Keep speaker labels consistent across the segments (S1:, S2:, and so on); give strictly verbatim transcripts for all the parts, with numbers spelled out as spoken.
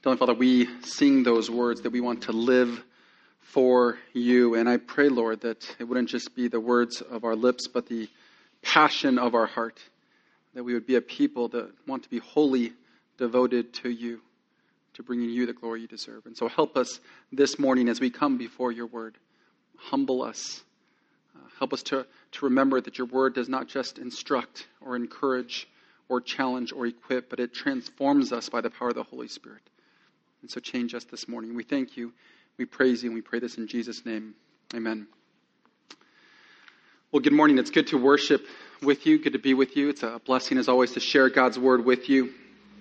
S1: Heavenly Father, we sing those words that we want to live for you. And I pray, Lord, that it wouldn't just be the words of our lips, but the passion of our heart, that we would be a people that want to be wholly devoted to you, to bringing you the glory you deserve. And so help us this morning as we come before your word. Humble us. Uh, help us to, to remember that your word does not just instruct or encourage or challenge or equip, but it transforms us by the power of the Holy Spirit. And so change us this morning. We thank you, we praise you, and we pray this in Jesus' name. Amen. Well, good morning. It's good to worship with you, good to be with you. It's a blessing, as always, to share God's word with you.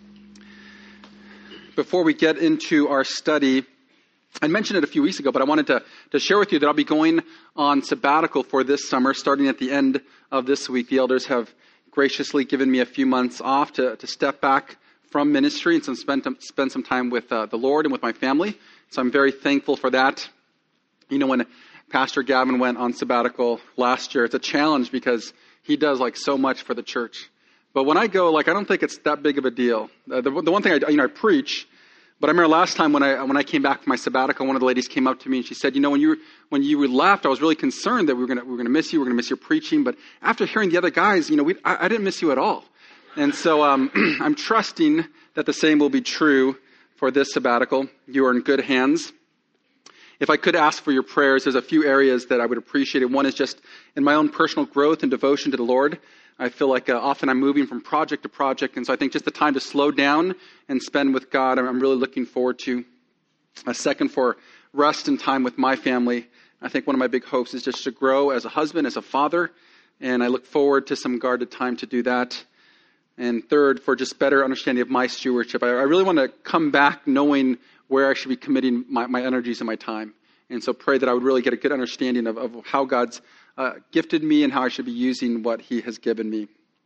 S1: Before we get into our study, I mentioned it a few weeks ago, but I wanted to, to share with you that I'll be going on sabbatical for this summer, starting at the end of this week. The elders have graciously given me a few months off to, to step back from ministry and some spend, spend some time with uh, the Lord and with my family. So I'm very thankful for that. You know, when Pastor Gavin went on sabbatical last year, it's a challenge because he does like so much for the church. But when I go, like, I don't think it's that big of a deal. Uh, the, the one thing I, you know, I preach, but I remember last time when I when I came back from my sabbatical, one of the ladies came up to me and she said, you know, when you when you left, I was really concerned that we were gonna we were gonna miss you, we were gonna miss your preaching. But after hearing the other guys, you know, we, I, I didn't miss you at all. And so um, I'm trusting that the same will be true for this sabbatical. You are in good hands. If I could ask for your prayers, there's a few areas that I would appreciate. One is just in my own personal growth and devotion to the Lord. I feel like uh, often I'm moving from project to project, and so I think just the time to slow down and spend with God, I'm really looking forward to. A second, for rest and time with my family. I think one of my big hopes is just to grow as a husband, as a father, and I look forward to some guarded time to do that. And third, for just better understanding of my stewardship. I, I really want to come back knowing where I should be committing my, my energies and my time. And so pray that I would really get a good understanding of, of how God's uh, gifted me and how I should be using what he has given me.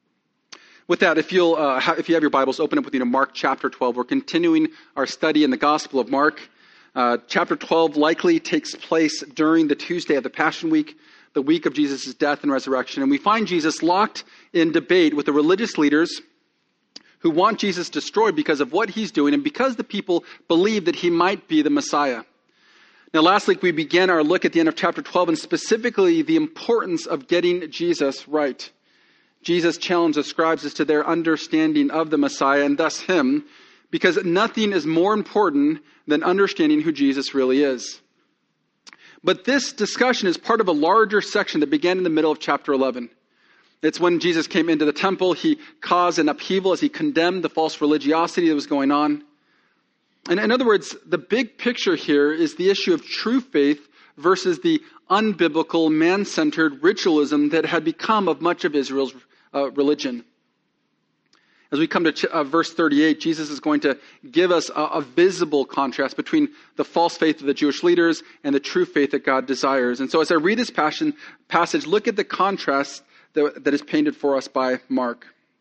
S1: With that, if you'll, uh, ha- if you have your Bibles, open up with me to Mark chapter twelve. We're continuing our study in the Gospel of Mark. Uh, chapter twelve likely takes place during the Tuesday of the Passion Week, the week of Jesus' death and resurrection. And we find Jesus locked in debate with the religious leaders who want Jesus destroyed because of what he's doing and because the people believe that he might be the Messiah. Now, last week we began our look at the end of chapter twelve and specifically the importance of getting Jesus right. Jesus challenged the scribes as to their understanding of the Messiah and thus him, because nothing is more important than understanding who Jesus really is. But this discussion is part of a larger section that began in the middle of chapter eleven. It's when Jesus came into the temple, he caused an upheaval as he condemned the false religiosity that was going on. And in other words, the big picture here is the issue of true faith versus the unbiblical, man-centered ritualism that had become of much of Israel's uh, religion. As we come to ch- uh, verse thirty-eight, Jesus is going to give us a, a visible contrast between the false faith of the Jewish leaders and the true faith that God desires. And so as I read this passion, passage, look at the contrast that, that is painted for us by Mark.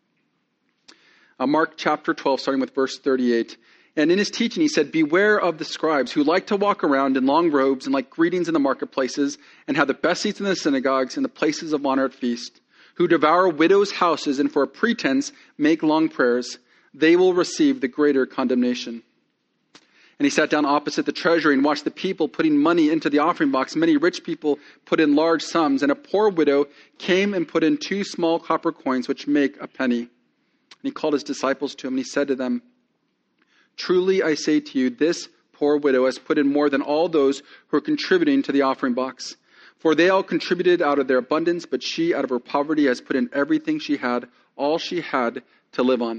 S1: Uh, Mark chapter twelve, starting with verse thirty-eight. And in his teaching, he said, "Beware of the scribes who like to walk around in long robes and like greetings in the marketplaces and have the best seats in the synagogues and the places of honor at feast, who devour widows' houses and for a pretense make long prayers. They will receive the greater condemnation." And he sat down opposite the treasury and watched the people putting money into the offering box. Many rich people put in large sums, and a poor widow came and put in two small copper coins, which make a penny. And he called his disciples to him, and he said to them, "Truly I say to you, this poor widow has put in more than all those who are contributing to the offering box. For they all contributed out of their abundance, but she out of her poverty has put in everything she had, all she had to live on."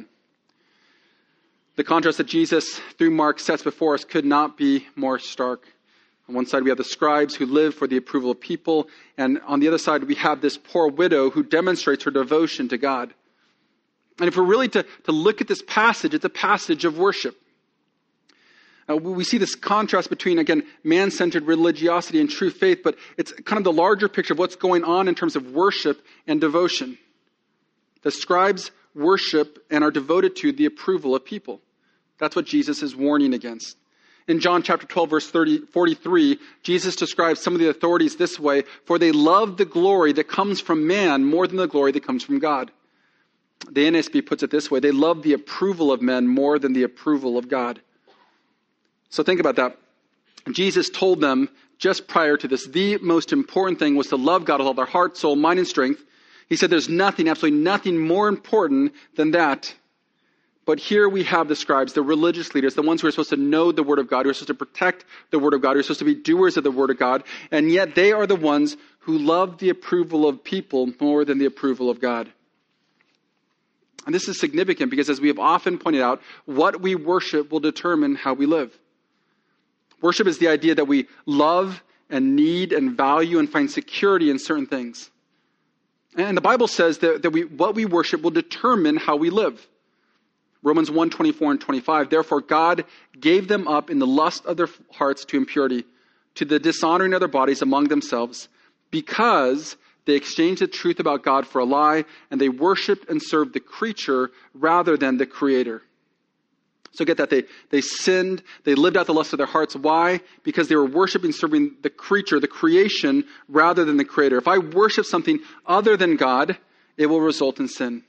S1: The contrast that Jesus, through Mark, sets before us could not be more stark. On one side, we have the scribes who live for the approval of people. And on the other side, we have this poor widow who demonstrates her devotion to God. And if we're really to, to look at this passage, it's a passage of worship. Uh, we see this contrast between, again, man-centered religiosity and true faith, but it's kind of the larger picture of what's going on in terms of worship and devotion. The scribes worship and are devoted to the approval of people. That's what Jesus is warning against. In John chapter twelve, verse thirty, forty-three, Jesus describes some of the authorities this way: "For they love the glory that comes from man more than the glory that comes from God." The N A S B puts it this way: "They love the approval of men more than the approval of God." So think about that. Jesus told them just prior to this, the most important thing was to love God with all their heart, soul, mind, and strength. He said there's nothing, absolutely nothing more important than that. But here we have the scribes, the religious leaders, the ones who are supposed to know the word of God, who are supposed to protect the word of God, who are supposed to be doers of the word of God. And yet they are the ones who love the approval of people more than the approval of God. And this is significant because, as we have often pointed out, what we worship will determine how we live. Worship is the idea that we love and need and value and find security in certain things. And the Bible says that, that we, what we worship will determine how we live. Romans one, twenty-four and twenty-five, therefore God gave them up in the lust of their hearts to impurity, to the dishonoring of their bodies among themselves, because they exchanged the truth about God for a lie, and they worshiped and served the creature rather than the Creator. So get that, they, they sinned, they lived out the lust of their hearts. Why? Because they were worshiping, serving the creature, the creation, rather than the Creator. If I worship something other than God, it will result in sin.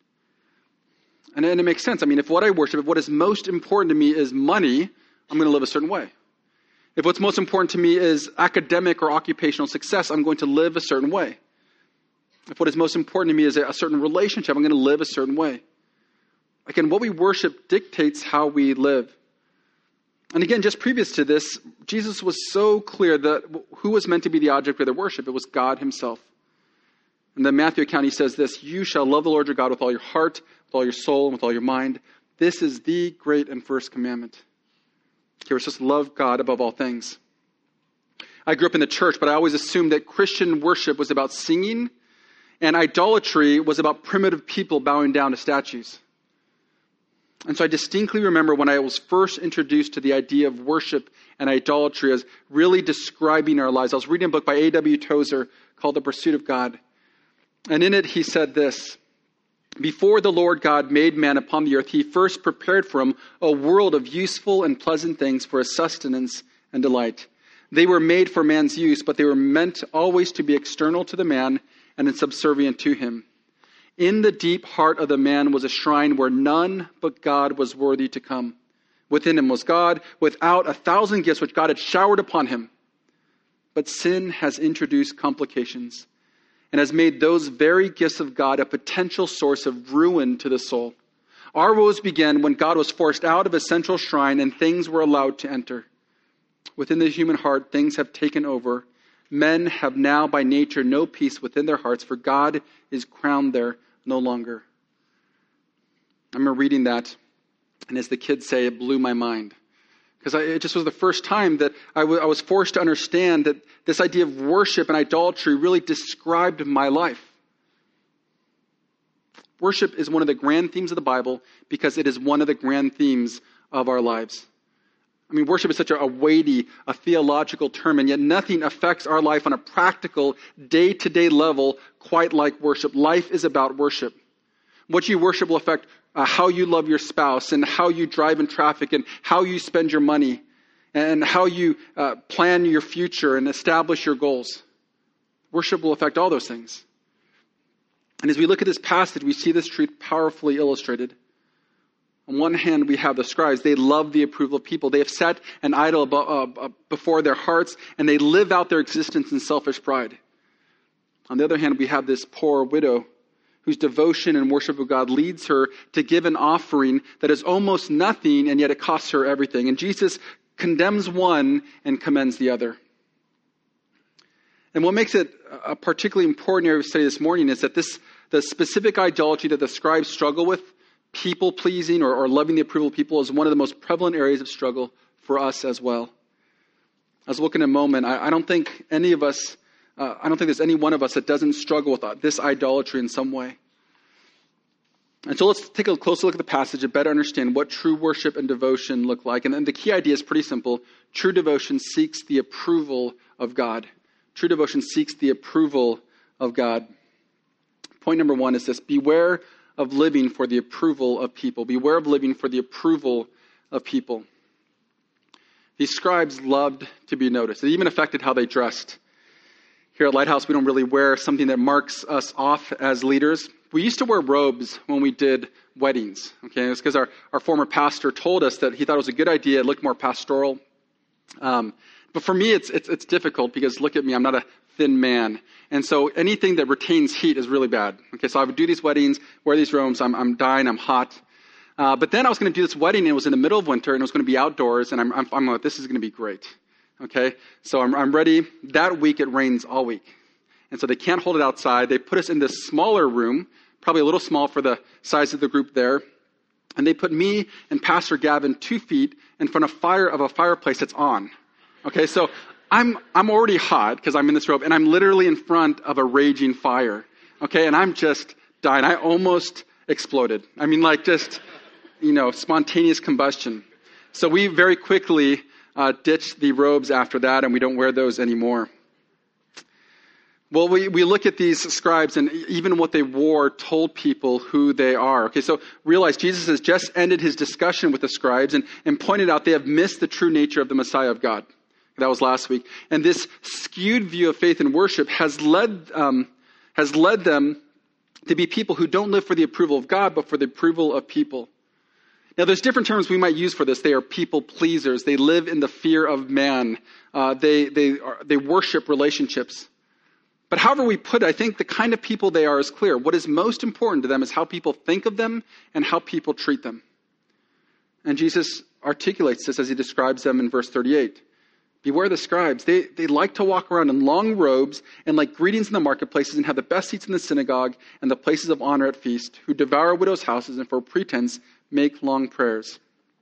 S1: And, and it makes sense. I mean, if what I worship, if what is most important to me is money, I'm going to live a certain way. If what's most important to me is academic or occupational success, I'm going to live a certain way. If what is most important to me is a, a certain relationship, I'm going to live a certain way. Again, what we worship dictates how we live. And again, just previous to this, Jesus was so clear that who was meant to be the object of their worship? It was God himself. In the Matthew account, he says this, you shall love the Lord your God with all your heart, with all your soul, and with all your mind. This is the great and first commandment. Okay, we're supposed to love God above all things. I grew up in the church, but I always assumed that Christian worship was about singing, and idolatry was about primitive people bowing down to statues. And so I distinctly remember when I was first introduced to the idea of worship and idolatry as really describing our lives. I was reading a book by A W Tozer called The Pursuit of God. And in it, he said this, before the Lord God made man upon the earth, he first prepared for him a world of useful and pleasant things for his sustenance and delight. They were made for man's use, but they were meant always to be external to the man and subservient to him. In the deep heart of the man was a shrine where none but God was worthy to come. Within him was God, without a thousand gifts which God had showered upon him. But sin has introduced complications and has made those very gifts of God a potential source of ruin to the soul. Our woes began when God was forced out of his central shrine and things were allowed to enter. Within the human heart, things have taken over. Men have now by nature no peace within their hearts, for God is crowned there no longer. I remember reading that, and as the kids say, it blew my mind. Because it just was the first time that I, w- I was forced to understand that this idea of worship and idolatry really described my life. Worship is one of the grand themes of the Bible because it is one of the grand themes of our lives. I mean, worship is such a, a weighty, a theological term, and yet nothing affects our life on a practical, day-to-day level quite like worship. Life is about worship. What you worship will affect uh, how you love your spouse and how you drive in traffic and how you spend your money and how you uh, plan your future and establish your goals. Worship will affect all those things. And as we look at this passage, we see this truth powerfully illustrated. On one hand, we have the scribes. They love the approval of people. They have set an idol above, uh, before their hearts, and they live out their existence in selfish pride. On the other hand, we have this poor widow whose devotion and worship of God leads her to give an offering that is almost nothing, and yet it costs her everything. And Jesus condemns one and commends the other. And what makes it a particularly important area of study this morning is that this the specific idolatry that the scribes struggle with, people-pleasing or, or loving the approval of people, is one of the most prevalent areas of struggle for us as well. As we'll look in a moment, I, I don't think any of us, uh, I don't think there's any one of us that doesn't struggle with this idolatry in some way. And so let's take a closer look at the passage to better understand what true worship and devotion look like. And then the key idea is pretty simple. True devotion seeks the approval of God. True devotion seeks the approval of God. Point number one is this: beware of living for the approval of people. Beware of living for the approval of people. These scribes loved to be noticed. It even affected how they dressed. here at Lighthouse, we don't really wear something that marks us off as leaders. We used to wear robes when we did weddings. Okay, it's because our, our former pastor told us that he thought it was a good idea. It looked more pastoral. Um, but for me, it's, it's it's difficult because look at me, I'm not a thin man. And so anything that retains heat is really bad. Okay, so I would do these weddings, wear these robes, I'm, I'm dying, I'm hot. Uh, but then I was going to do this wedding, and it was in the middle of winter, and it was going to be outdoors, and I'm, I'm, I'm like, this is going to be great. Okay, so I'm, I'm ready. That week, it rains all week. And so they can't hold it outside. They put us in this smaller room, probably a little small for the size of the group there. And they put me and Pastor Gavin two feet in front of fire of a fireplace that's on. Okay, so I'm I'm already hot because I'm in this robe, and I'm literally in front of a raging fire. Okay, and I'm just dying. I almost exploded. I mean, like just, you know, spontaneous combustion. So we very quickly uh, ditched the robes after that, and we don't wear those anymore. Well, we, we look at these scribes, and even what they wore told people who they are. Okay, so realize Jesus has just ended his discussion with the scribes and, and pointed out they have missed the true nature of the Messiah of God. That was last week. And this skewed view of faith and worship has led um, has led them to be people who don't live for the approval of God, but for the approval of people. Now, there's different terms we might use for this. They are people pleasers. They live in the fear of man. Uh, they they are, they worship relationships. But however we put it, I think the kind of people they are is clear. What is most important to them is how people think of them and how people treat them. And Jesus articulates this as he describes them in verse thirty-eight. Beware the scribes. They, they like to walk around in long robes and like greetings in the marketplaces and have the best seats in the synagogue and the places of honor at feast, who devour widows' houses and for pretense make long prayers.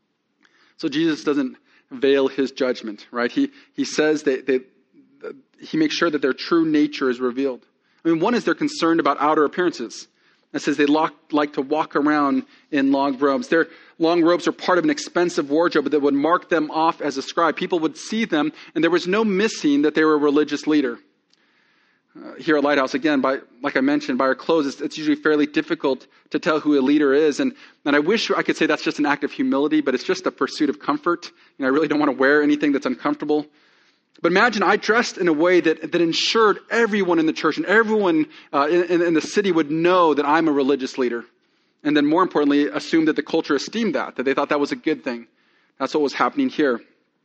S1: So Jesus doesn't veil his judgment, right? He he says they, they he makes sure that their true nature is revealed. I mean, one is they're concerned about outer appearances. It says they lock, like to walk around in long robes. Their long robes are part of an expensive wardrobe that would mark them off as a scribe. People would see them, and there was no missing that they were a religious leader. Uh, here at Lighthouse, again, by like I mentioned, by our clothes, it's, it's usually fairly difficult to tell who a leader is. And, and I wish I could say that's just an act of humility, but it's just a pursuit of comfort. You know, I really don't want to wear anything that's uncomfortable. But imagine I dressed in a way that, that ensured everyone in the church and everyone uh, in, in the city would know that I'm a religious leader. And then more importantly, assumed that the culture esteemed that, that they thought that was a good thing. That's what was happening here.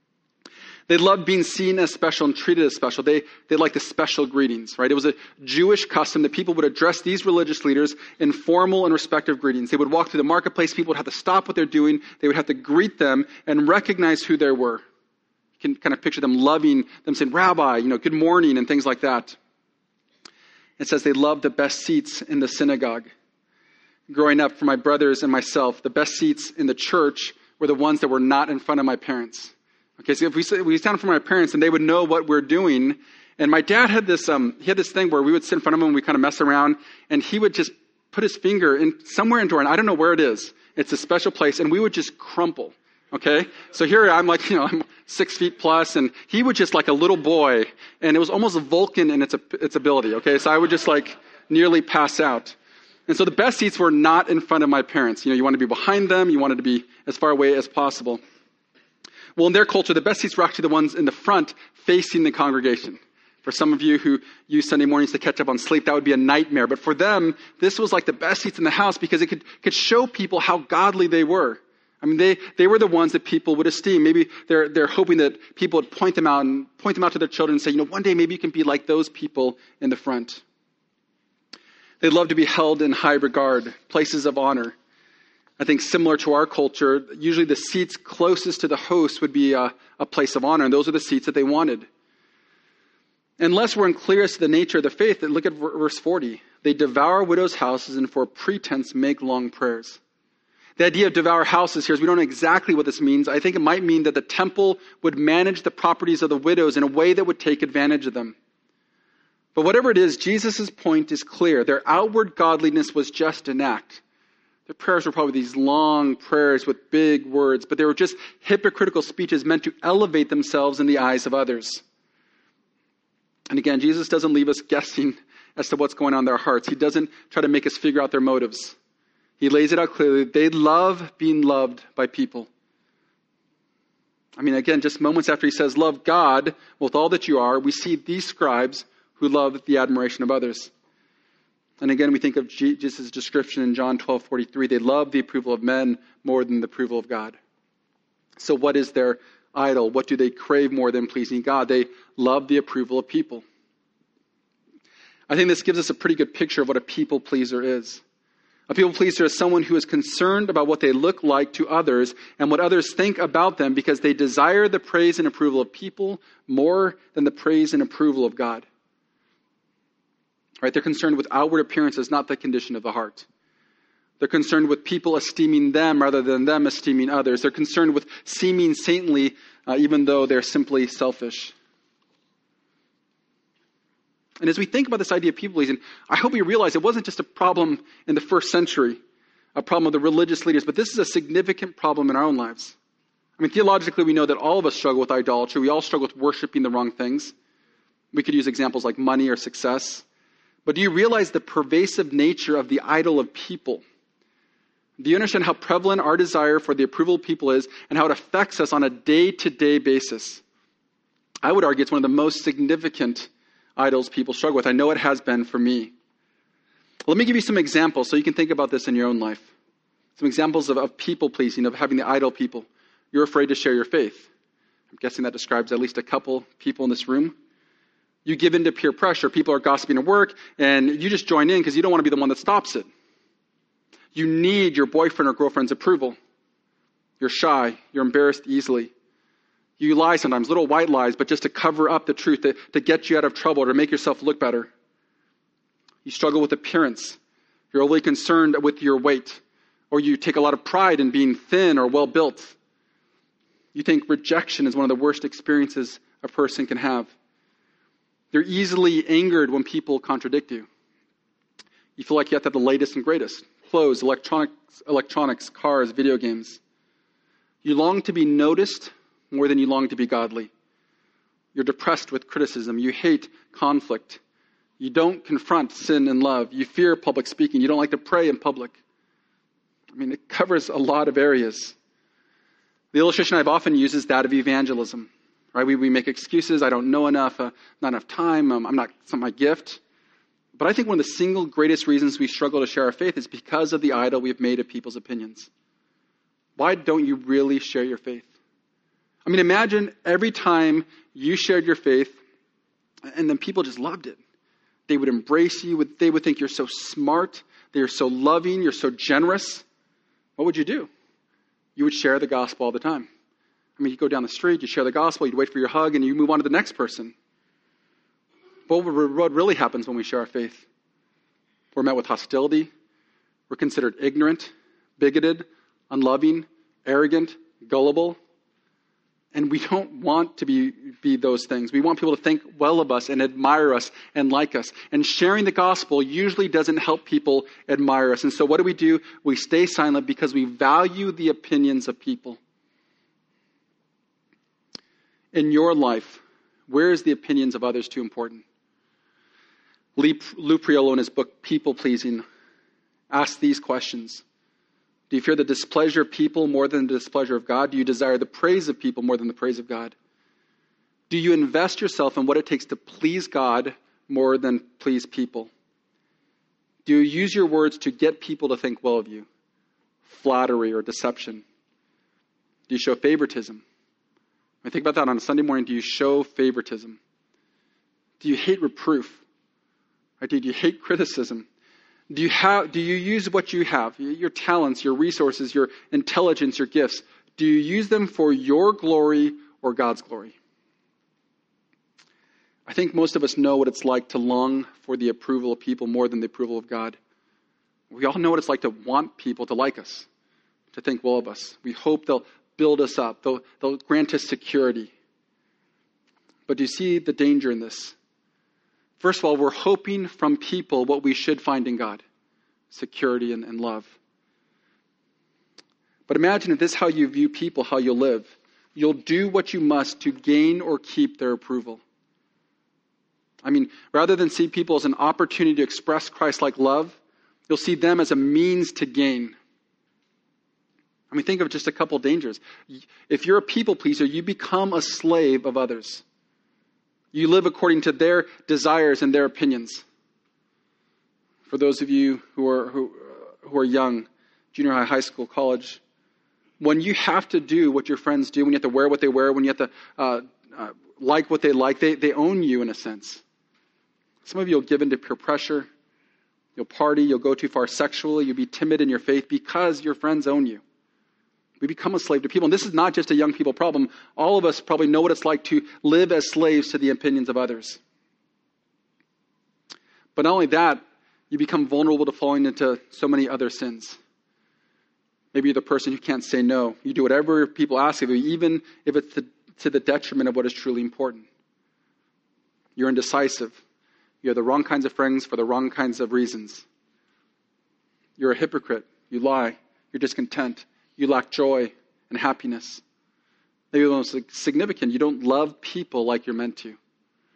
S1: They loved being seen as special and treated as special. They, they liked the special greetings, right? It was a Jewish custom that people would address these religious leaders in formal and respectful greetings. They would walk through the marketplace. People would have to stop what they're doing. They would have to greet them and recognize who they were. Can kind of picture them loving them, saying, Rabbi, you know, good morning, and things like that. It says they loved the best seats in the synagogue. Growing up, for my brothers and myself, the best seats in the church were the ones that were not in front of my parents. Okay, so if we, we stand in front of my parents, and they would know what we're doing. And my dad had this, um, he had this thing where we would sit in front of him and we kind of mess around, and he would just put his finger in somewhere into our, and I don't know where it is. It's a special place, and we would just crumple. Okay, so here I'm like, you know, I'm six feet plus, and he was just like a little boy, and it was almost Vulcan in its its ability. Okay, so I would just like nearly pass out. And so the best seats were not in front of my parents. You know, you wanted to be behind them, you wanted to be as far away as possible. Well, in their culture, the best seats were actually the ones in the front facing the congregation. For some of you who use Sunday mornings to catch up on sleep, that would be a nightmare. But for them, this was like the best seats in the house because it could could show people how godly they were. I mean, they, they were the ones that people would esteem. Maybe they're they're hoping that people would point them out and point them out to their children and say, you know, one day maybe you can be like those people in the front. They love to be held in high regard, places of honor. I think similar to our culture, usually the seats closest to the host would be a, a place of honor, and those are the seats that they wanted. Unless we're unclear as to the nature of the faith, look at verse forty. They devour widows' houses and for pretense make long prayers. The idea of devour houses here is we don't know exactly what this means. I think it might mean that the temple would manage the properties of the widows in a way that would take advantage of them. But whatever it is, Jesus' point is clear. Their outward godliness was just an act. Their prayers were probably these long prayers with big words, but they were just hypocritical speeches meant to elevate themselves in the eyes of others. And again, Jesus doesn't leave us guessing as to what's going on in their hearts. He doesn't try to make us figure out their motives. He lays it out clearly. They love being loved by people. I mean, again, just moments after he says, love God with all that you are, we see these scribes who love the admiration of others. And again, we think of Jesus' description in John twelve forty-three. They love the approval of men more than the approval of God. So what is their idol? What do they crave more than pleasing God? They love the approval of people. I think this gives us a pretty good picture of what a people pleaser is. A people pleaser is someone who is concerned about what they look like to others and what others think about them because they desire the praise and approval of people more than the praise and approval of God. Right? They're concerned with outward appearances, not the condition of the heart. They're concerned with people esteeming them rather than them esteeming others. They're concerned with seeming saintly uh, even though they're simply selfish. And as we think about this idea of people pleasing, I hope we realize it wasn't just a problem in the first century, a problem of the religious leaders, but this is a significant problem in our own lives. I mean, theologically, we know that all of us struggle with idolatry. We all struggle with worshiping the wrong things. We could use examples like money or success. But do you realize the pervasive nature of the idol of people? Do you understand how prevalent our desire for the approval of people is and how it affects us on a day-to-day basis? I would argue it's one of the most significant idols people struggle with. I know it has been for me. Let me give you some examples so you can think about this in your own life. Some examples of, of people-pleasing, of having the idol people. You're afraid to share your faith. I'm guessing that describes at least a couple people in this room. You give in to peer pressure. People are gossiping at work, and you just join in because you don't want to be the one that stops it. You need your boyfriend or girlfriend's approval. You're shy. You're embarrassed easily. You lie sometimes, little white lies, but just to cover up the truth, to, to get you out of trouble, or to make yourself look better. You struggle with appearance. You're overly concerned with your weight, or you take a lot of pride in being thin or well-built. You think rejection is one of the worst experiences a person can have. You're easily angered when people contradict you. You feel like you have to have the latest and greatest. Clothes, electronics, electronics, cars, video games. You long to be noticed more than you long to be godly. You're depressed with criticism. You hate conflict. You don't confront sin in love. You fear public speaking. You don't like to pray in public. I mean, it covers a lot of areas. The illustration I've often used is that of evangelism. Right? We, we make excuses. I don't know enough. Uh, not enough time. Um, I'm not, it's not my gift. But I think one of the single greatest reasons we struggle to share our faith is because of the idol we've made of people's opinions. Why don't you really share your faith? I mean, imagine every time you shared your faith and then people just loved it. They would embrace you. They would think you're so smart. They're so loving. You're so generous. What would you do? You would share the gospel all the time. I mean, you go down the street, you share the gospel, you'd wait for your hug, and you move on to the next person. But what really happens when we share our faith? We're met with hostility. We're considered ignorant, bigoted, unloving, arrogant, gullible. And we don't want to be, be those things. We want people to think well of us and admire us and like us. And sharing the gospel usually doesn't help people admire us. And so what do we do? We stay silent because we value the opinions of people. In your life, where is the opinions of others too important? Lou Priolo, in his book, People Pleasing, asks these questions. Do you fear the displeasure of people more than the displeasure of God? Do you desire the praise of people more than the praise of God? Do you invest yourself in what it takes to please God more than please people? Do you use your words to get people to think well of you? Flattery or deception? Do you show favoritism? When I think about that on a Sunday morning, do you show favoritism? Do you hate reproof? Or do you hate criticism? Do you have? Do you use what you have, your talents, your resources, your intelligence, your gifts? Do you use them for your glory or God's glory? I think most of us know what it's like to long for the approval of people more than the approval of God. We all know what it's like to want people to like us, to think well of us. We hope they'll build us up. They'll, they'll grant us security. But do you see the danger in this? First of all, we're hoping from people what we should find in God, security and, and love. But imagine if this is how you view people, how you'll live. You'll do what you must to gain or keep their approval. I mean, rather than see people as an opportunity to express Christ-like love, you'll see them as a means to gain. I mean, think of just a couple dangers. If you're a people pleaser, you become a slave of others. You live according to their desires and their opinions. For those of you who are who, who are young, junior high, high school, college, when you have to do what your friends do, when you have to wear what they wear, when you have to uh, uh, like what they like, they, they own you in a sense. Some of you will give in to peer pressure. You'll party. You'll go too far sexually. You'll be timid in your faith because your friends own you. We become a slave to people. And this is not just a young people problem. All of us probably know what it's like to live as slaves to the opinions of others. But not only that, you become vulnerable to falling into so many other sins. Maybe you're the person who can't say no. You do whatever people ask of you, even if it's to, to the detriment of what is truly important. You're indecisive. You have the wrong kinds of friends for the wrong kinds of reasons. You're a hypocrite. You lie. You're discontent. You lack joy and happiness. Maybe the most significant, you don't love people like you're meant to.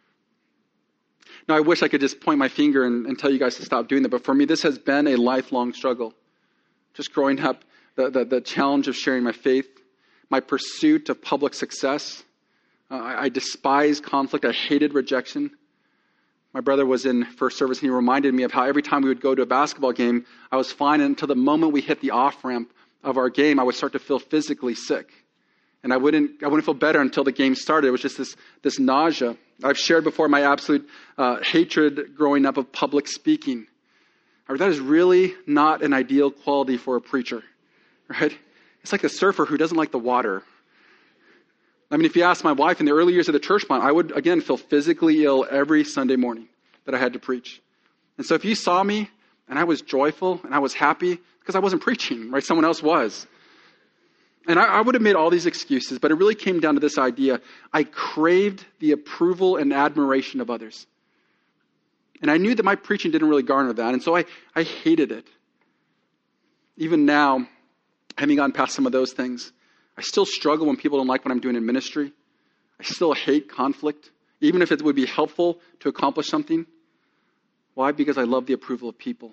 S1: Now, I wish I could just point my finger and, and tell you guys to stop doing that. But for me, this has been a lifelong struggle. Just growing up, the, the, the challenge of sharing my faith, my pursuit of public success. Uh, I, I despise conflict. I hated rejection. My brother was in first service, and he reminded me of how every time we would go to a basketball game, I was fine until the moment we hit the off-ramp of our game, I would start to feel physically sick. And I wouldn't I wouldn't feel better until the game started. It was just this, this nausea. I've shared before my absolute uh, hatred growing up of public speaking. That is really not an ideal quality for a preacher, right? It's like a surfer who doesn't like the water. I mean, if you ask my wife in the early years of the church plant, I would, again, feel physically ill every Sunday morning that I had to preach. And so if you saw me and I was joyful and I was happy, because I wasn't preaching, right? Someone else was. And I, I would have made all these excuses, but it really came down to this idea. I craved the approval and admiration of others. And I knew that my preaching didn't really garner that. And so I, I hated it. Even now, having gone past some of those things, I still struggle when people don't like what I'm doing in ministry. I still hate conflict, even if it would be helpful to accomplish something. Why? Because I love the approval of people.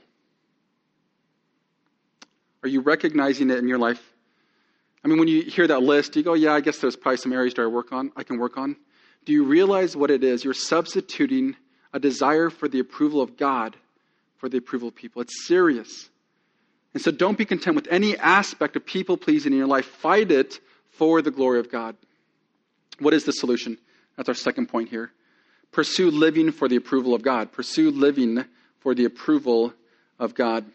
S1: Are you recognizing it in your life? I mean, when you hear that list, you go, yeah, I guess there's probably some areas that I work on, I can work on. Do you realize what it is? You're substituting a desire for the approval of God for the approval of people. It's serious. And so don't be content with any aspect of people-pleasing in your life. Fight it for the glory of God. What is the solution? That's our second point here. Pursue living for the approval of God. Pursue living for the approval of God.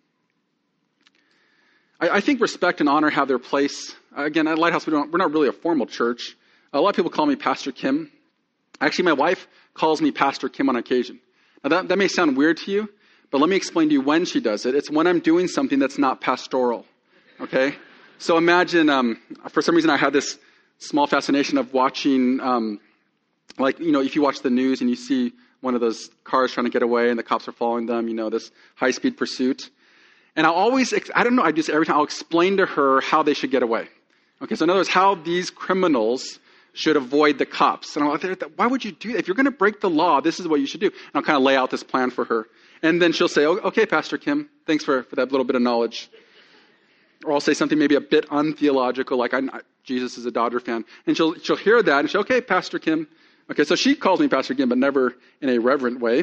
S1: I, I think respect and honor have their place. Again, at Lighthouse, we don't, we're not really a formal church. A lot of people call me Pastor Kim. Actually, my wife calls me Pastor Kim on occasion. Now, that, that may sound weird to you, but let me explain to you when she does it. It's when I'm doing something that's not pastoral, okay? So imagine, um, for some reason, I had this small fascination of watching, um, like, you know, if you watch the news and you see one of those cars trying to get away and the cops are following them, you know, this high-speed pursuit. And I'll always, I don't know, I just, every time I'll explain to her how they should get away. Okay, so in other words, how these criminals should avoid the cops. And I'm like, why would you do that? If you're going to break the law, this is what you should do. And I'll kind of lay out this plan for her. And then she'll say, oh, okay, Pastor Kim, thanks for, for that little bit of knowledge. Or I'll say something maybe a bit untheological, like I, Jesus is a Dodger fan. And she'll she'll hear that and she'll, okay, Pastor Kim. Okay, so she calls me Pastor Kim, but never in a reverent way.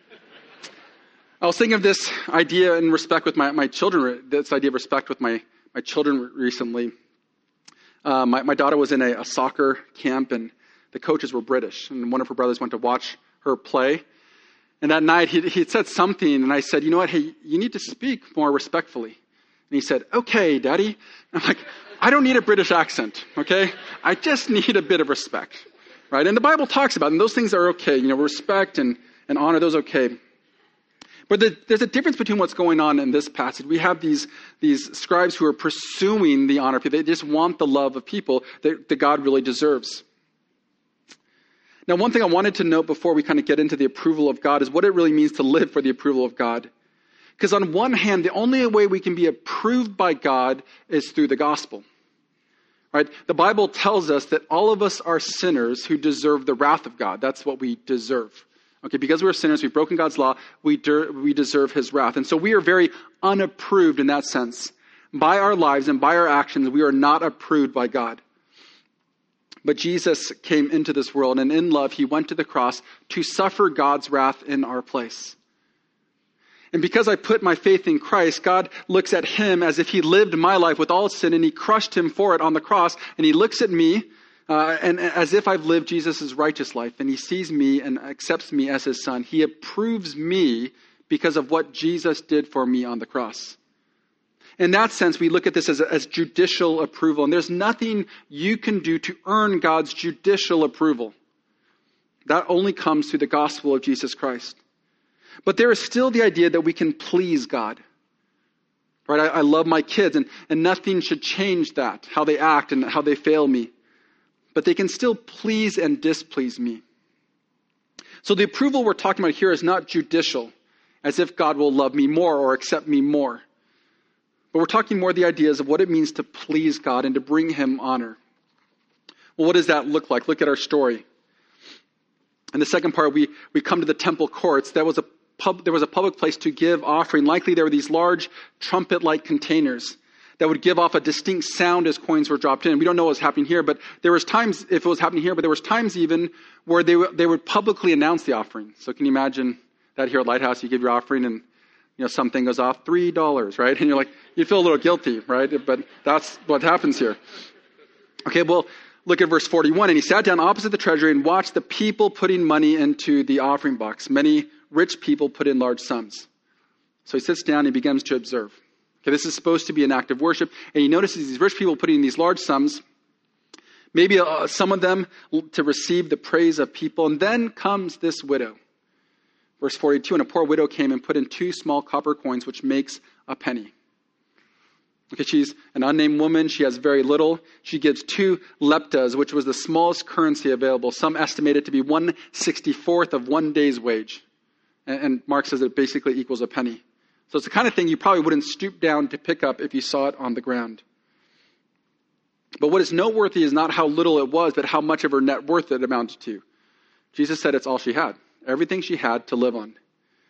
S1: I was thinking of this idea in respect with my, my children, this idea of respect with my, my children recently. Uh, my, my daughter was in a, a soccer camp, and the coaches were British, and one of her brothers went to watch her play. And that night, he, he had said something, and I said, you know what, hey, you need to speak more respectfully. And he said, okay, Daddy. I'm like, I don't need a British accent, okay? I just need a bit of respect, right? And the Bible talks about it, and those things are okay. You know, respect and, and honor, those are okay. But the, there's a difference between what's going on in this passage. We have these, these scribes who are pursuing the honor. They just want the love of people that, that God really deserves. Now, one thing I wanted to note before we kind of get into the approval of God is what it really means to live for the approval of God. Because on one hand, the only way we can be approved by God is through the gospel. Right? The Bible tells us that all of us are sinners who deserve the wrath of God. That's what we deserve. Okay, because we're sinners, we've broken God's law, we de- we deserve his wrath. And so we are very unapproved in that sense. By our lives and by our actions, we are not approved by God. But Jesus came into this world, and in love, he went to the cross to suffer God's wrath in our place. And because I put my faith in Christ, God looks at him as if he lived my life with all sin, and he crushed him for it on the cross. And he looks at me uh, and as if I've lived Jesus' righteous life, and he sees me and accepts me as his son. He approves me because of what Jesus did for me on the cross. In that sense, we look at this as, as judicial approval. And there's nothing you can do to earn God's judicial approval. That only comes through the gospel of Jesus Christ. But there is still the idea that we can please God. Right? I, I love my kids, and, and nothing should change that, how they act and how they fail me. But they can still please and displease me. So the approval we're talking about here is not judicial, as if God will love me more or accept me more. But we're talking more the ideas of what it means to please God and to bring him honor. Well, what does that look like? Look at our story. In the second part, we, we come to the temple courts. That was a pub, there was a public place to give offering. Likely there were these large trumpet-like containers that would give off a distinct sound as coins were dropped in. We don't know what was happening here, but there was times, if it was happening here, but there was times even where they, they would publicly announce the offering. So can you imagine that here at Lighthouse? You give your offering and you know, something goes off, three dollars, right? And you're like, you feel a little guilty, right? But that's what happens here. Okay, well, look at verse forty-one. And he sat down opposite the treasury and watched the people putting money into the offering box. Many rich people put in large sums. So he sits down and he begins to observe. Okay, this is supposed to be an act of worship. And he notices these rich people putting in these large sums. Maybe uh, some of them to receive the praise of people. And then comes this widow. Verse forty-two, and a poor widow came and put in two small copper coins, which makes a penny. Okay, she's an unnamed woman. She has very little. She gives two leptas, which was the smallest currency available. Some estimate it to be one sixty-fourth of one day's wage. And, and Mark says it basically equals a penny. So it's the kind of thing you probably wouldn't stoop down to pick up if you saw it on the ground. But what is noteworthy is not how little it was, but how much of her net worth it amounted to. Jesus said it's all she had. Everything she had to live on.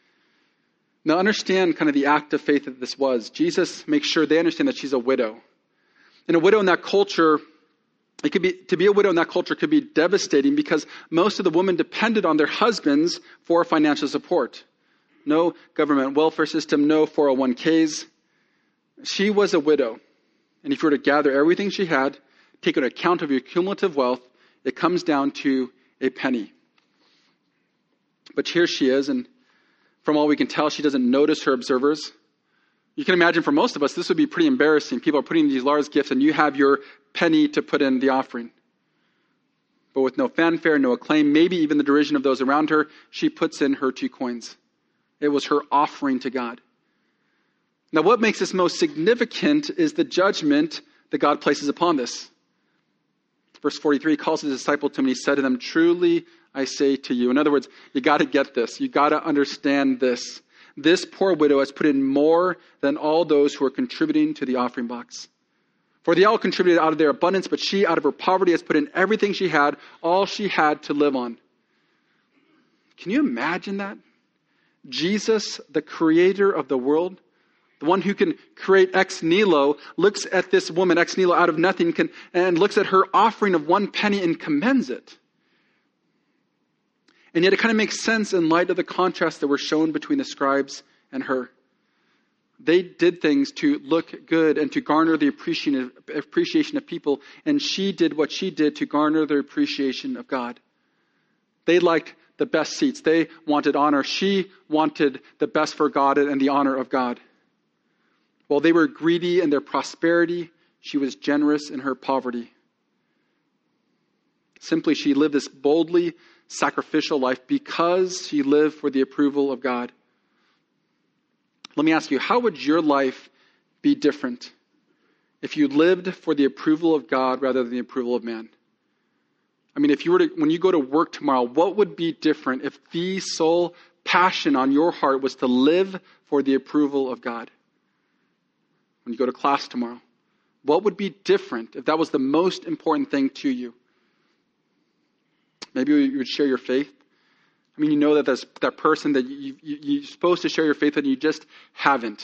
S1: Now understand kind of the act of faith that this was. Jesus makes sure they understand that she's a widow. And a widow in that culture, it could be, to be a widow in that culture could be devastating because most of the women depended on their husbands for financial support. No government welfare system, no four oh one k's. She was a widow. And if you were to gather everything she had, take an account of your cumulative wealth, it comes down to a penny. But here she is, and from all we can tell, she doesn't notice her observers. You can imagine for most of us, this would be pretty embarrassing. People are putting in these large gifts, and you have your penny to put in the offering. But with no fanfare, no acclaim, maybe even the derision of those around her, she puts in her two coins. It was her offering to God. Now, what makes this most significant is the judgment that God places upon this. Verse forty-three calls his disciple to him, and he said to them, "Truly I say to you." In other words, you got to get this. You got to understand this. This poor widow has put in more than all those who are contributing to the offering box. For they all contributed out of their abundance, but she out of her poverty has put in everything she had, all she had to live on. Can you imagine that? Jesus, the creator of the world, the one who can create ex nihilo, looks at this woman, ex nihilo, out of nothing, can, and looks at her offering of one penny and commends it. And yet it kind of makes sense in light of the contrast that were shown between the scribes and her. They did things to look good and to garner the appreciation of people, and she did what she did to garner the appreciation of God. They liked the best seats. They wanted honor. She wanted the best for God and the honor of God. While they were greedy in their prosperity, she was generous in her poverty. Simply, she lived this boldly sacrificial life because she lived for the approval of God. Let me ask you, how would your life be different if you lived for the approval of God rather than the approval of man? I mean, if you were to, when you go to work tomorrow, what would be different if the sole passion on your heart was to live for the approval of God? When you go to class tomorrow, what would be different if that was the most important thing to you? Maybe you would share your faith. I mean, you know that there's that person that you, you, you're supposed to share your faith with and you just haven't.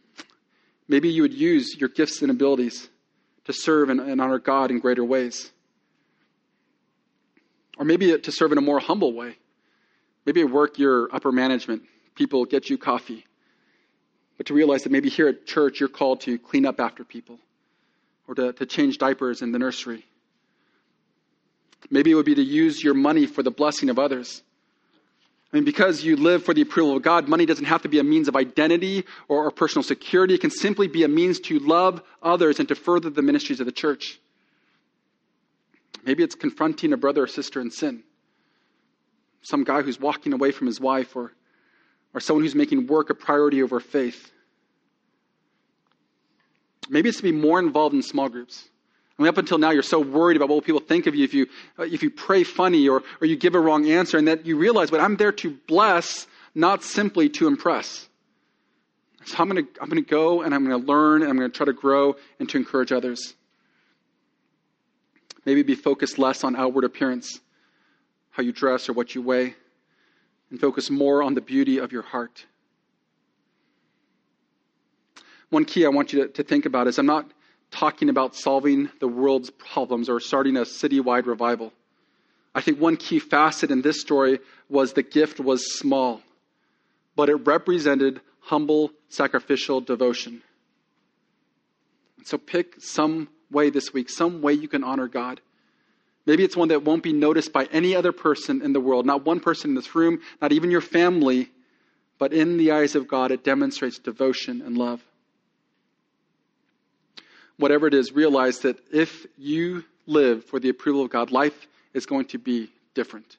S1: Maybe you would use your gifts and abilities to serve and, and honor God in greater ways. Or maybe to serve in a more humble way. Maybe at work, you're upper management. People get you coffee. But to realize that maybe here at church, you're called to clean up after people. Or to, to change diapers in the nursery. Maybe it would be to use your money for the blessing of others. I mean, because you live for the approval of God, money doesn't have to be a means of identity or, or personal security. It can simply be a means to love others and to further the ministries of the church. Maybe it's confronting a brother or sister in sin. Some guy who's walking away from his wife, or, or someone who's making work a priority over faith. Maybe it's to be more involved in small groups. I mean, up until now, you're so worried about what will people think of you if you uh, if you pray funny or or you give a wrong answer, and that you realize, but I'm there to bless, not simply to impress. So I'm going to I'm going to go and I'm going to learn and I'm going to try to grow and to encourage others. Maybe be focused less on outward appearance, how you dress or what you weigh, and focus more on the beauty of your heart. One key I want you to, to think about is I'm not talking about solving the world's problems or starting a citywide revival. I think one key facet in this story was the gift was small, but it represented humble, sacrificial devotion. So pick some way this week, some way you can honor God. Maybe it's one that won't be noticed by any other person in the world, not one person in this room, not even your family, but in the eyes of God, it demonstrates devotion and love. Whatever it is, realize that if you live for the approval of God, life is going to be different.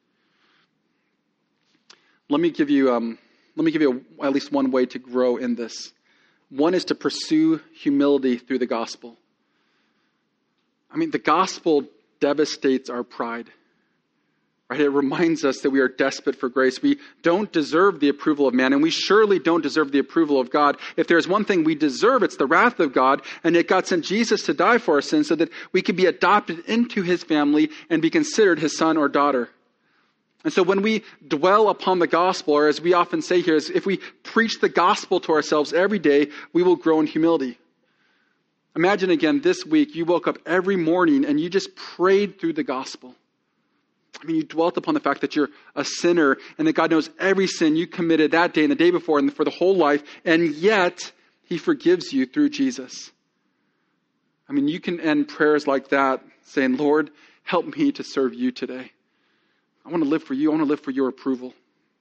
S1: Let me give you, um, let me give you a, at least one way to grow in this. One is to pursue humility through the gospel. I mean, the gospel devastates our pride. Right? It reminds us that we are desperate for grace. We don't deserve the approval of man, and we surely don't deserve the approval of God. If there's one thing we deserve, it's the wrath of God, and yet God sent Jesus to die for our sins so that we could be adopted into his family and be considered his son or daughter. And so when we dwell upon the gospel, or as we often say here, is if we preach the gospel to ourselves every day, we will grow in humility. Imagine again, this week, you woke up every morning and you just prayed through the gospel. I mean, you dwelt upon the fact that you're a sinner and that God knows every sin you committed that day and the day before and for the whole life, and yet he forgives you through Jesus. I mean, you can end prayers like that saying, Lord, help me to serve you today. I want to live for you. I want to live for your approval.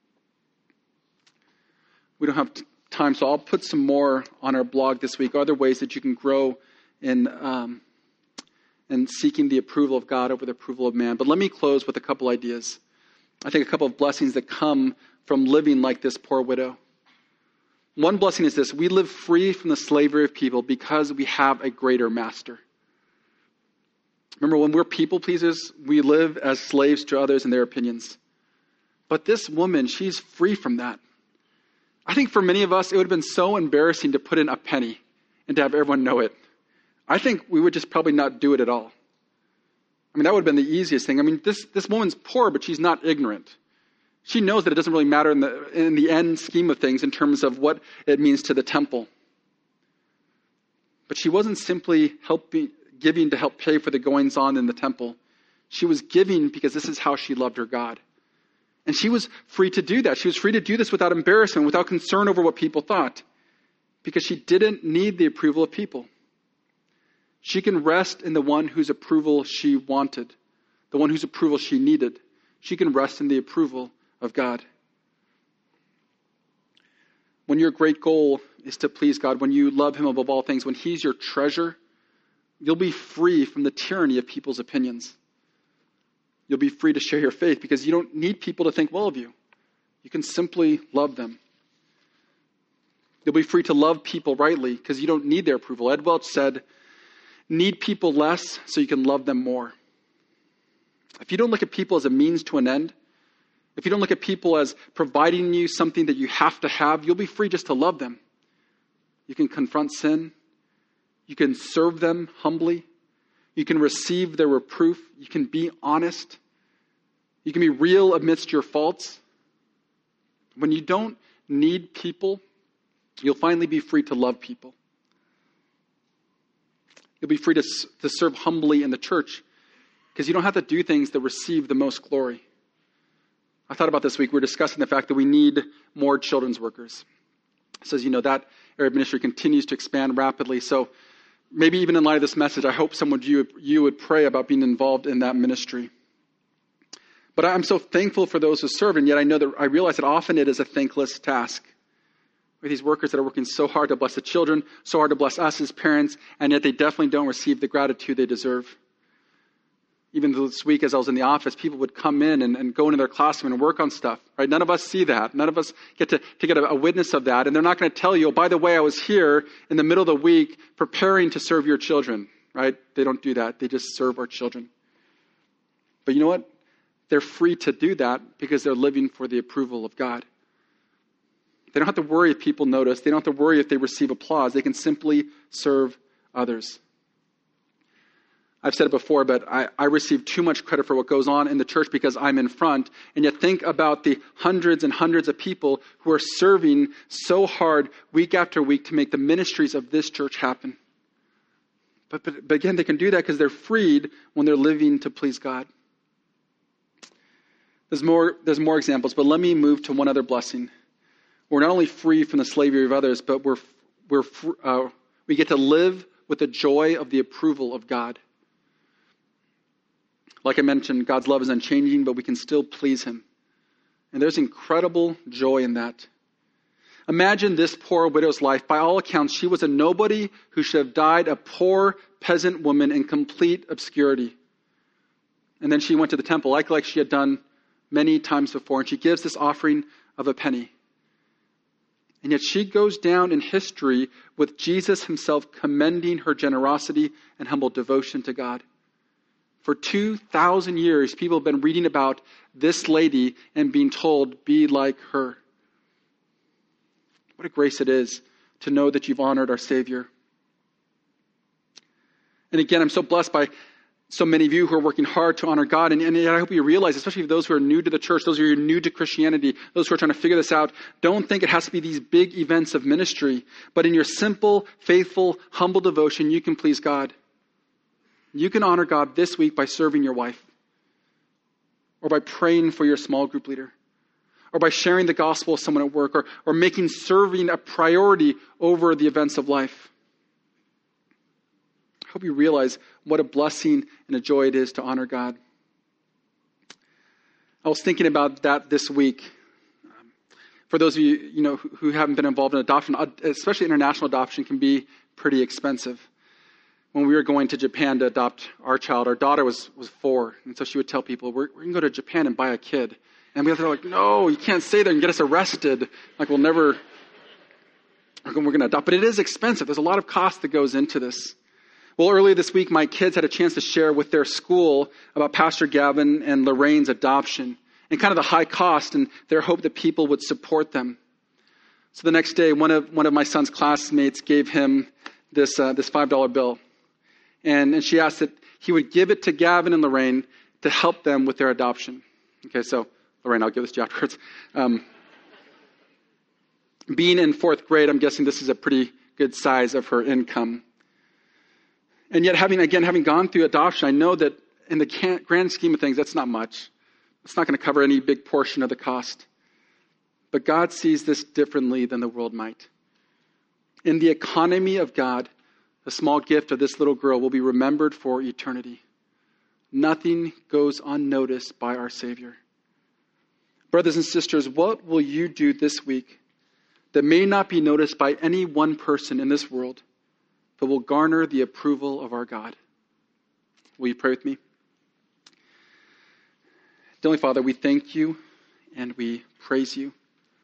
S1: We don't have time, so I'll put some more on our blog this week, other ways that you can grow in um, and seeking the approval of God over the approval of man. But let me close with a couple ideas. I think a couple of blessings that come from living like this poor widow. One blessing is this: we live free from the slavery of people because we have a greater master. Remember, when we're people pleasers, we live as slaves to others and their opinions. But this woman, she's free from that. I think for many of us, it would have been so embarrassing to put in a penny and to have everyone know it. I think we would just probably not do it at all. I mean, that would have been the easiest thing. I mean, this, this woman's poor, but she's not ignorant. She knows that it doesn't really matter in the, in the end scheme of things in terms of what it means to the temple. But she wasn't simply helping, giving to help pay for the goings on in the temple. She was giving because this is how she loved her God. And she was free to do that. She was free to do this without embarrassment, without concern over what people thought, because she didn't need the approval of people. She can rest in the one whose approval she wanted, the one whose approval she needed. She can rest in the approval of God. When your great goal is to please God, when you love him above all things, when he's your treasure, you'll be free from the tyranny of people's opinions. You'll be free to share your faith because you don't need people to think well of you. You can simply love them. You'll be free to love people rightly because you don't need their approval. Ed Welch said, need people less so you can love them more. If you don't look at people as a means to an end, if you don't look at people as providing you something that you have to have, you'll be free just to love them. You can confront sin. You can serve them humbly. You can receive their reproof. You can be honest. You can be real amidst your faults. When you don't need people, you'll finally be free to love people. You'll be free to, to serve humbly in the church Because you don't have to do things that receive the most glory. I thought about this week, we were discussing the fact that we need more children's workers. It says, you know, that area of ministry continues to expand rapidly. So maybe even in light of this message, I hope someone you, you would pray about being involved in that ministry. But I'm so thankful for those who serve, and yet I know that I realize that often it is a thankless task. With these workers that are working so hard to bless the children, so hard to bless us as parents, and yet they definitely don't receive the gratitude they deserve. Even this week as I was in the office, people would come in and, and go into their classroom and work on stuff, right? None of us see that. None of us get to, to get a, a witness of that. And they're not going to tell you, oh, by the way, I was here in the middle of the week preparing to serve your children, right? They don't do that. They just serve our children. But you know what? They're free to do that because they're living for the approval of God. They don't have to worry if people notice. They don't have to worry if they receive applause. They can simply serve others. I've said it before, but I, I receive too much credit for what goes on in the church because I'm in front. And yet think about the hundreds and hundreds of people who are serving so hard week after week to make the ministries of this church happen. But, but, but again, they can do that because they're freed when they're living to please God. There's more, there's more examples, but let me move to one other blessing. We're not only free from the slavery of others, but we're, we're, uh, we get to live with the joy of the approval of God. Like I mentioned, God's love is unchanging, but we can still please him. And there's incredible joy in that. Imagine this poor widow's life. By all accounts, she was a nobody who should have died a poor peasant woman in complete obscurity. And then she went to the temple, like, like she had done many times before, and she gives this offering of a penny. And yet she goes down in history with Jesus himself commending her generosity and humble devotion to God. For two thousand years, people have been reading about this lady and being told, be like her. What a grace it is to know that you've honored our Savior. And again, I'm so blessed by so many of you who are working hard to honor God. And, and I hope you realize, especially those who are new to the church, those who are new to Christianity, those who are trying to figure this out, don't think it has to be these big events of ministry. But in your simple, faithful, humble devotion, you can please God. You can honor God this week by serving your wife, or by praying for your small group leader, or by sharing the gospel with someone at work, or, or making serving a priority over the events of life. I hope you realize what a blessing and a joy it is to honor God. I was thinking about that this week. For those of you, you know, who, who haven't been involved in adoption, especially international adoption can be pretty expensive. When we were going to Japan to adopt our child, our daughter was, was four. And so she would tell people, we're, we're going to go to Japan and buy a kid. And we were like, no, you can't stay there and get us arrested. Like, we'll never, we're going to adopt. But it is expensive. There's a lot of cost that goes into this. Well, earlier this week, my kids had a chance to share with their school about Pastor Gavin and Lorraine's adoption and kind of the high cost and their hope that people would support them. So the next day, one of one of my son's classmates gave him this uh, this five dollar bill. And, and she asked that he would give it to Gavin and Lorraine to help them with their adoption. Okay, so Lorraine, I'll give this to you afterwards. Um, being in fourth grade, I'm guessing this is a pretty good size of her income. And yet, having again, having gone through adoption, I know that in the can- grand scheme of things, that's not much. It's not going to cover any big portion of the cost. But God sees this differently than the world might. In the economy of God, the small gift of this little girl will be remembered for eternity. Nothing goes unnoticed by our Savior. Brothers and sisters, what will you do this week that may not be noticed by any one person in this world, but will garner the approval of our God? Will you pray with me? Heavenly Father, we thank you and we praise you.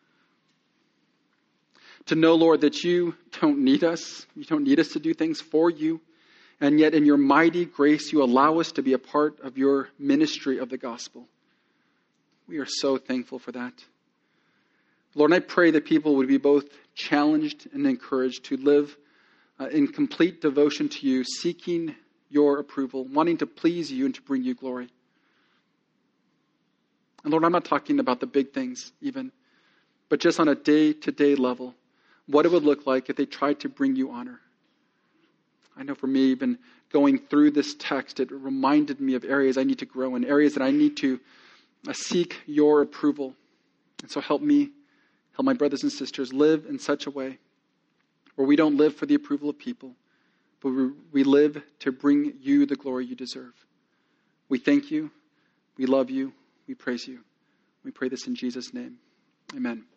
S1: To know, Lord, that you don't need us. You don't need us to do things for you. And yet in your mighty grace, you allow us to be a part of your ministry of the gospel. We are so thankful for that. Lord, and I pray that people would be both challenged and encouraged to live uh, in complete devotion to you, seeking your approval, wanting to please you and to bring you glory. And Lord, I'm not talking about the big things even, but just on a day-to-day level, what it would look like if they tried to bring you honor. I know for me, even going through this text, it reminded me of areas I need to grow in, areas that I need to uh, seek your approval. And so help me, help my brothers and sisters live in such a way where we don't live for the approval of people, but we, we live to bring you the glory you deserve. We thank you. We love you. We praise you. We pray this in Jesus' name. Amen.